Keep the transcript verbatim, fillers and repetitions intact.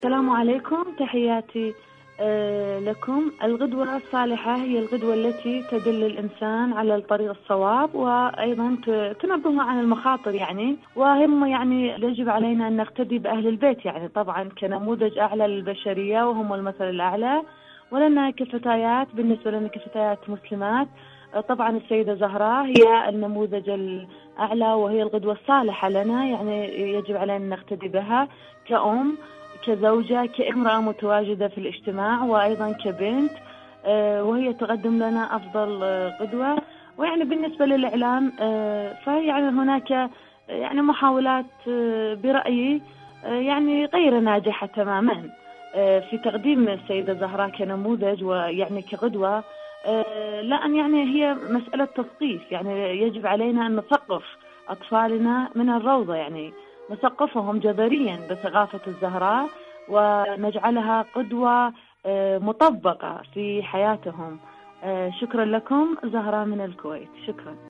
السلام عليكم، تحياتي آه، لكم. القدوة الصالحة هي القدوة التي تدل الإنسان على الطريق الصواب، وأيضا ت- تنبهه عن المخاطر يعني. وهم يعني يجب علينا أن نقتدي بأهل البيت يعني، طبعا كنموذج أعلى للبشرية وهم المثل الأعلى. ولنا كفتيات، بالنسبة لنا كفتيات مسلمات، آه، طبعا السيدة زهراء هي النموذج الأعلى وهي القدوة الصالحة لنا، يعني يجب علينا أن نقتدي بها كأم، كزوجة، كامرأة متواجدة في الاجتماع، وأيضا كبنت، آه، وهي تقدم لنا أفضل آه، قدوة. ويعني بالنسبة للإعلام، آه، فيعني هناك آه، يعني محاولات آه، برأيي آه، يعني غير ناجحة تماما آه، في تقديم السيدة زهراء كنموذج ويعني كقدوة. آه، لأن يعني هي مسألة تثقيف، يعني يجب علينا أن نثقف أطفالنا من الروضة، يعني نثقفهم جذريا بثقافة الزهراء ونجعلها قدوة آه، مطبقة في حياتهم. آه، شكرا لكم، زهراء من الكويت. شكرا.